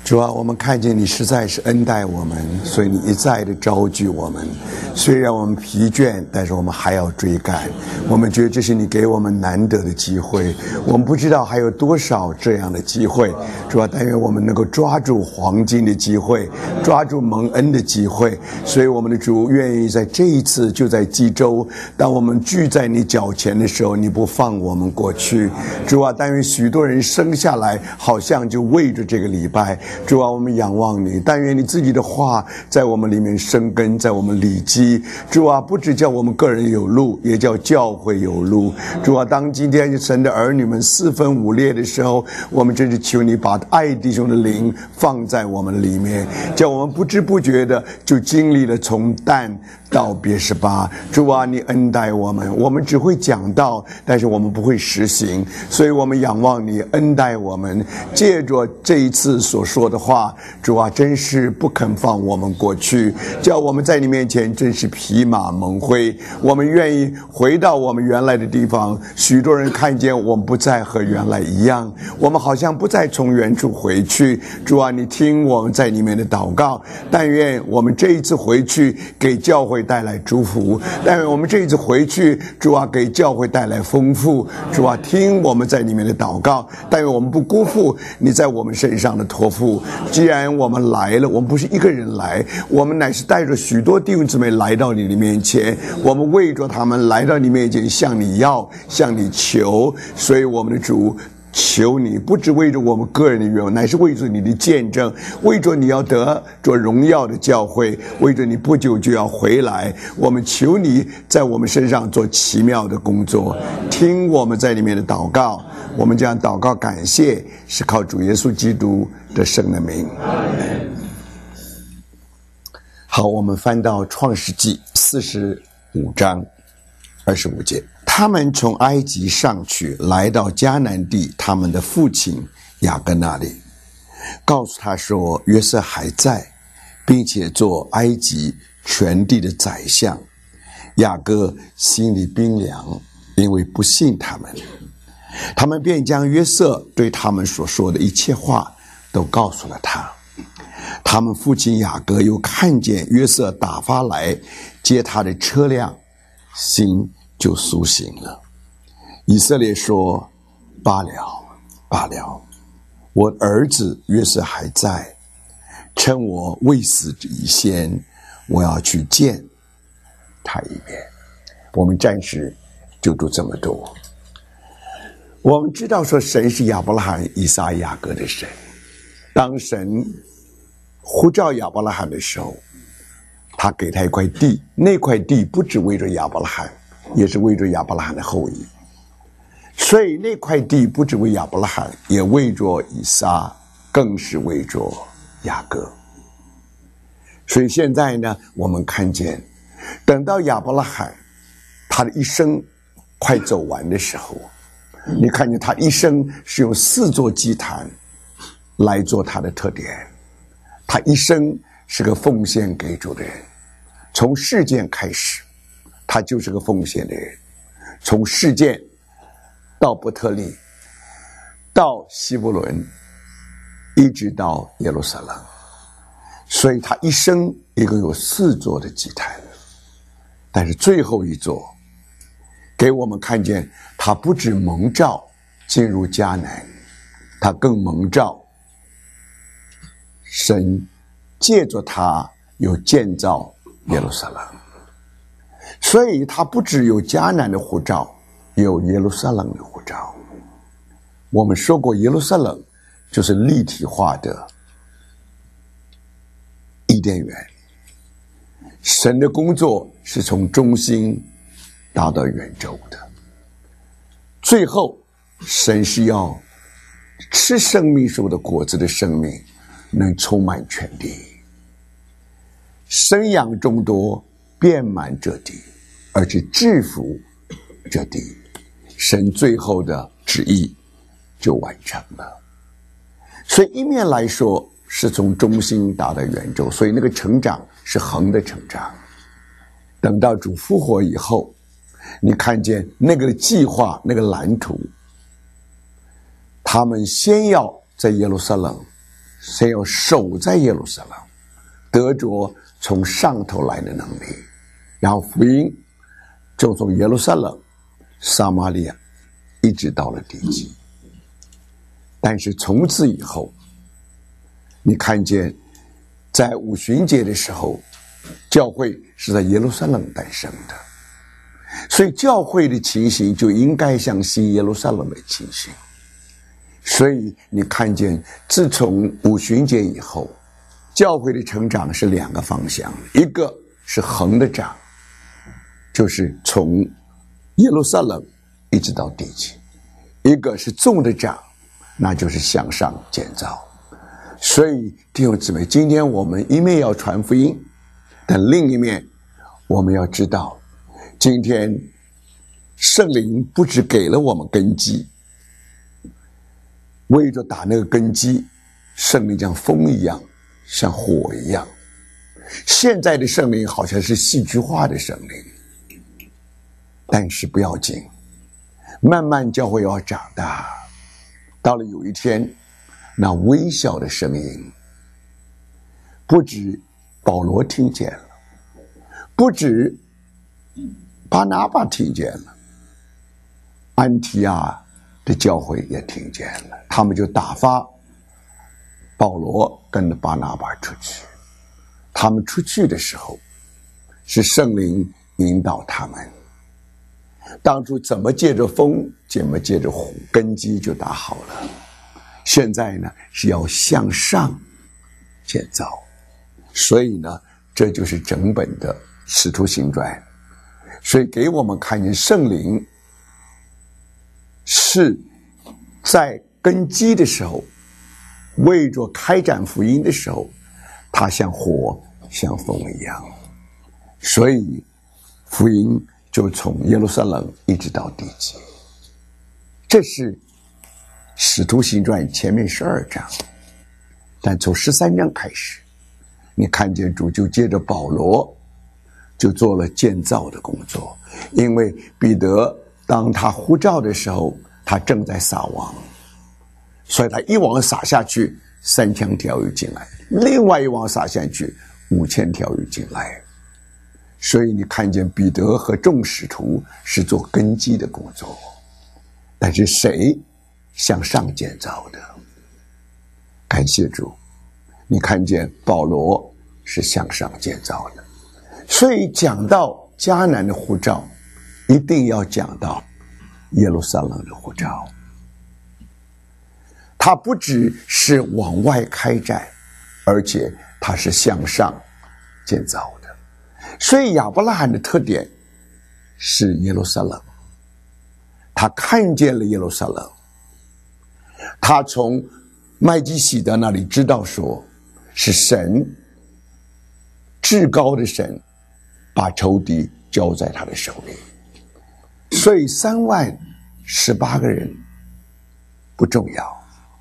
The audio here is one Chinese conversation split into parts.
主啊，我们看见你实在是恩待我们，所以你一再的招聚我们。虽然我们疲倦，但是我们还要追赶。我们觉得这是你给我们难得的机会，我们不知道还有多少这样的机会。主啊，但愿我们能够抓住黄金的机会，抓住蒙恩的机会。所以我们的主愿意在这一次，就在济州，当我们聚在你脚前的时候，你不放我们过去。主啊，但愿许多人生下来好像就为着这个礼拜。主啊，我们仰望你，但愿你自己的话在我们里面生根，在我们里基。主啊，不只叫我们个人有路，也叫教会有路。主啊，当今天神的儿女们四分五裂的时候，我们真是求你把爱弟兄的灵放在我们里面，叫我们不知不觉的就经历了从但到别是巴。主啊，你恩待我们，我们只会讲道，但是我们不会实行，所以我们仰望你恩待我们，借着这一次所说的话，主啊，真是不肯放我们过去，叫我们在你面前真是匹马蒙灰。我们愿意回到我们原来的地方，许多人看见我们不再和原来一样，我们好像不再从原处回去。主啊，你听我们在里面的祷告，但愿我们这一次回去给教会带来祝福，但愿我们这一次回去，主啊，给教会带来丰富。主啊，听我们在里面的祷告，但愿我们不辜负你在我们身上的托付。既然我们来了，我们不是一个人来，我们乃是带着许多弟兄姊妹来到你的面前，我们为着他们来到你面前，向你要，向你求。所以我们的主，求你不只为着我们个人的愿望，乃是为着你的见证，为着你要得着荣耀的教会，为着你不久就要回来。我们求你在我们身上做奇妙的工作，听我们在里面的祷告。我们将祷告感谢，是靠主耶稣基督的圣的名。好，我们翻到创世纪45章25节。他们从埃及上去，来到迦南地，他们的父亲雅各那里，告诉他说，约瑟还在，并且做埃及全地的宰相。雅各心里冰凉，因为不信他们。他们便将约瑟对他们所说的一切话都告诉了他。他们父亲雅各又看见约瑟打发来接他的车辆，心就苏醒了。以色列说，罢了罢了，我儿子约瑟还在，趁我未死以先，我要去见他一面。我们暂时就读这么多。我们知道说神是亚伯拉罕、以撒、雅各的神。当神呼召亚伯拉罕的时候，他给他一块地，那块地不只为着亚伯拉罕，也是为着亚伯拉罕的后裔。所以那块地不只为亚伯拉罕，也为着以撒，更是为着雅各。所以现在呢，我们看见等到亚伯拉罕他的一生快走完的时候，你看见他一生是用4座祭坛来做他的特点。他一生是个奉献给主的人，从事件开始他就是个奉献的人，从事件到伯特利，到希伯伦，一直到耶路撒冷。所以他一生一共有4座的祭坛，但是最后一座给我们看见他不只蒙召进入迦南，他更蒙召神借着他有建造耶路撒冷。所以他不只有迦南的呼召，也有耶路撒冷的呼召。我们说过，耶路撒冷就是立体化的伊甸园。神的工作是从中心达到圆周的，最后神是要吃生命树的果子的生命能充满全地，生养众多，遍满这地，而且制服这地。神最后的旨意就完成了。所以一面来说是从中心达到圆周，所以那个成长是横的成长。等到主复活以后，你看见那个计划，那个蓝图，他们先要在耶路撒冷先要守在耶路撒冷，得着从上头来的能力，然后福音就从耶路撒冷、撒玛利亚一直到了地极。但是从此以后，你看见在五旬节的时候，教会是在耶路撒冷诞生的，所以教会的情形就应该像新耶路撒冷的情形。所以你看见自从五旬节以后，教会的成长是两个方向，一个是横的长，就是从耶路撒冷一直到地极；一个是纵的长，那就是向上建造。所以弟兄姊妹，今天我们一面要传福音，但另一面我们要知道，今天圣灵不只给了我们根基，为着打那个根基，圣灵像风一样，像火一样。现在的圣灵好像是戏剧化的圣灵，但是不要紧，慢慢教会要长大，到了有一天，那微小的声音，不止保罗听见了，不止巴拿巴听见了，安提亚的教会也听见了，他们就打发保罗跟着巴拿巴出去。他们出去的时候，是圣灵引导他们。当初怎么借着风，怎么借着火，根基就打好了。现在呢，是要向上建造。所以呢，这就是整本的使徒行传。所以给我们看见圣灵是在根基的时候，为着开展福音的时候，它像火像风一样。所以福音就从耶路撒冷一直到地极。这是使徒行传前面12章，但从13章开始，你看见主就接着保罗就做了建造的工作。因为彼得当他呼召的时候，他正在撒网，所以他一网撒下去，3000条鱼进来，另外一网撒下去，5000条鱼进来。所以你看见彼得和众使徒是做根基的工作，但是谁向上建造的？感谢主，你看见保罗是向上建造的。所以讲到迦南的呼召，一定要讲到耶路撒冷的呼召。它不只是往外开展，而且它是向上建造的。所以亚伯拉罕的特点是耶路撒冷，他看见了耶路撒冷，他从麦基洗德那里知道说，是神至高的神把仇敌交在他的手里。所以31800个人不重要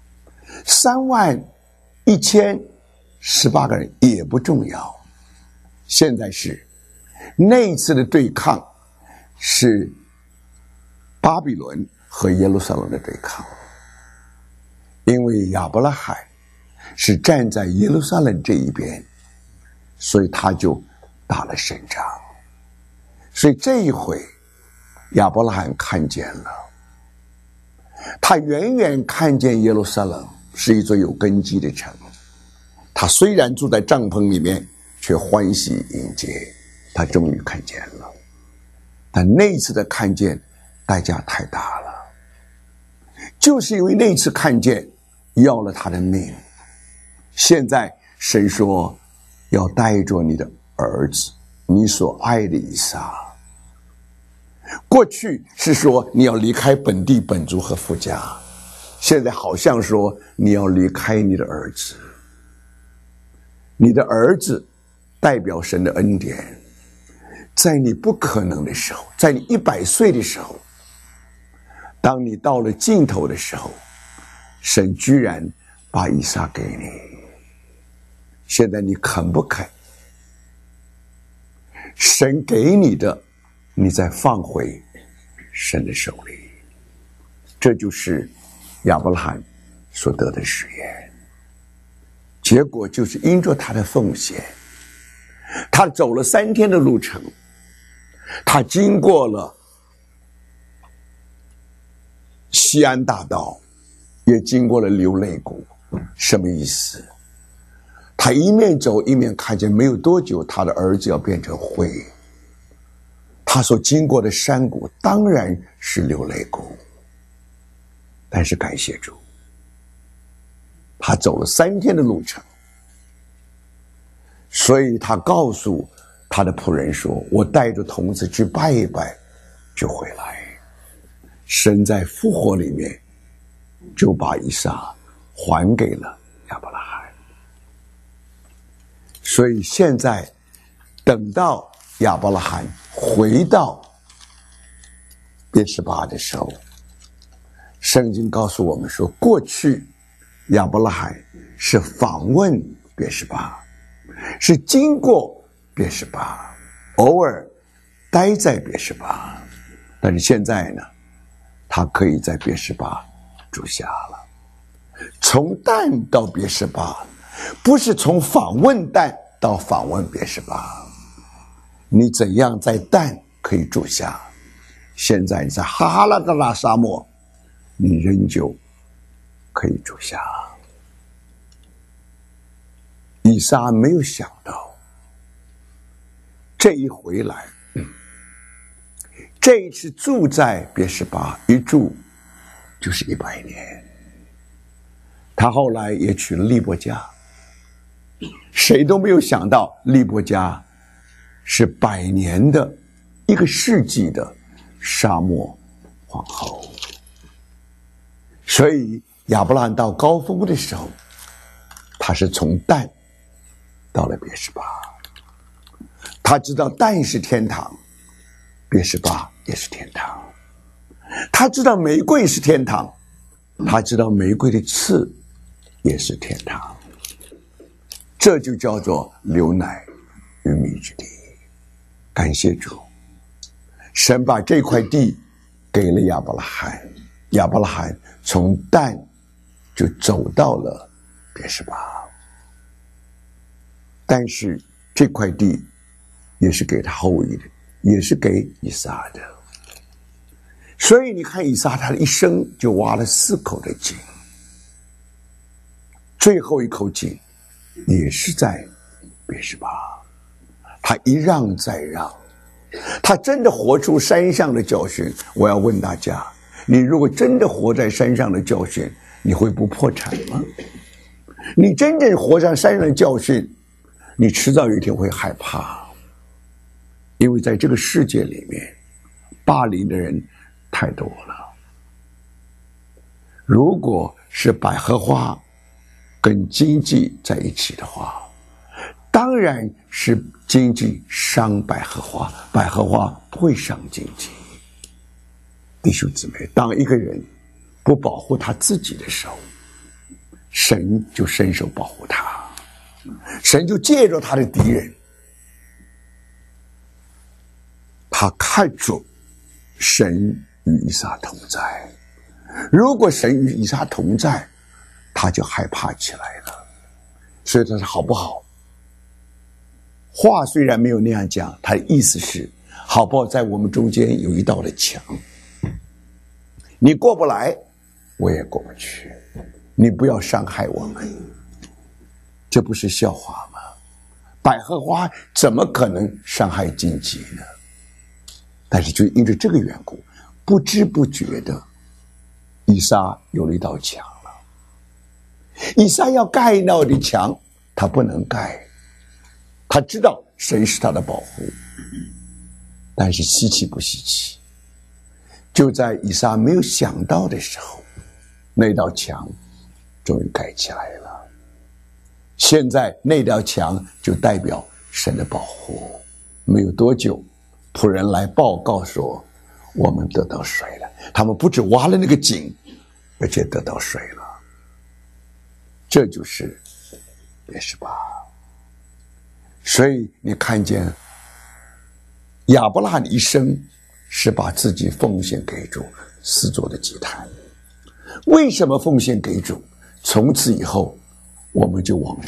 ，31018个人也不重要。现在是那一次的对抗是巴比伦和耶路撒冷的对抗，因为亚伯拉罕是站在耶路撒冷这一边，所以他就打了胜仗。所以这一回亚伯拉罕看见了，他远远看见耶路撒冷是一座有根基的城，他虽然住在帐篷里面，却欢喜迎接，他终于看见了。但那次的看见代价太大了，就是因为那次看见要了他的命。现在神说要带着你的儿子，你所爱的以撒。过去是说你要离开本地本族和父家，现在好像说你要离开你的儿子。你的儿子代表神的恩典，在你不可能的时候，在你100岁的时候，当你到了尽头的时候，神居然把以撒给你。现在你肯不肯？神给你的，你再放回神的手里。这就是亚伯拉罕所得的誓言。 结果就是因着他的奉献，他走了3天的路程，他经过了西安大道，也经过了流泪谷。什么意思？他一面走一面看见没有多久他的儿子要变成灰，他所经过的山谷当然是流泪谷，但是感谢主，他走了3天的路程，所以他告诉他的仆人说，我带着童子去拜一拜就回来。神在复活里面就把以撒还给了亚伯拉罕。所以现在等到亚伯拉罕回到别是巴的时候，圣经告诉我们说，过去亚伯拉罕是访问别是巴，是经过别是巴，偶尔待在别是巴，但是现在呢，他可以在别是巴住下了。从但到别是巴，不是从访问但到访问别是巴。你怎样在但可以住下，现在你在哈拉德拉沙漠，你仍旧可以住下。以撒没有想到，这一回来，这一次住在别是巴，一住就是100年。他后来也娶了利伯家，谁都没有想到利伯家是100年的1个世纪的沙漠皇后。所以亚伯拉罕到高峰的时候，他是从但到了别是巴。他知道但是天堂，别是巴也是天堂。他知道玫瑰是天堂，他知道玫瑰的刺也是天堂。这就叫做流奶与蜜之地。感谢主，神把这块地给了亚伯拉罕，亚伯拉罕从但就走到了别是巴。但是这块地也是给他后裔的，也是给以撒的。所以你看以撒他的一生就挖了4口的井，最后一口井也是在别是巴。他一让再让，他真的活出山上的教训。我要问大家，你如果真的活在山上的教训，你会不破产吗？你真正活在山上的教训，你迟早有一天会害怕，因为在这个世界里面霸凌的人太多了。如果是百合花跟经济在一起的话，当然是经济伤百合花，百合花不会伤经济。弟兄姊妹，当一个人不保护他自己的时候，神就伸手保护他，神就借着他的敌人。他看出神与以撒同在，如果神与以撒同在，他就害怕起来了。所以他说好不好？话虽然没有那样讲，他的意思是好不好在我们中间有一道的墙，你过不来我也过不去，你不要伤害我们。这不是笑话吗？百合花怎么可能伤害经济呢？但是就因着这个缘故，不知不觉的以撒有了一道墙了。以撒要盖那的墙，他不能盖，他知道神是他的保护。但是稀奇不稀奇，就在以撒没有想到的时候，那道墙终于盖起来了。现在那道墙就代表神的保护。没有多久，仆人来报告说我们得到水了。他们不只挖了那个井，而且得到水了。这就是别是巴。所以你看见亚伯拉罕的一生是把自己奉献给主，4座的祭坛。为什么奉献给主？从此以后我们就往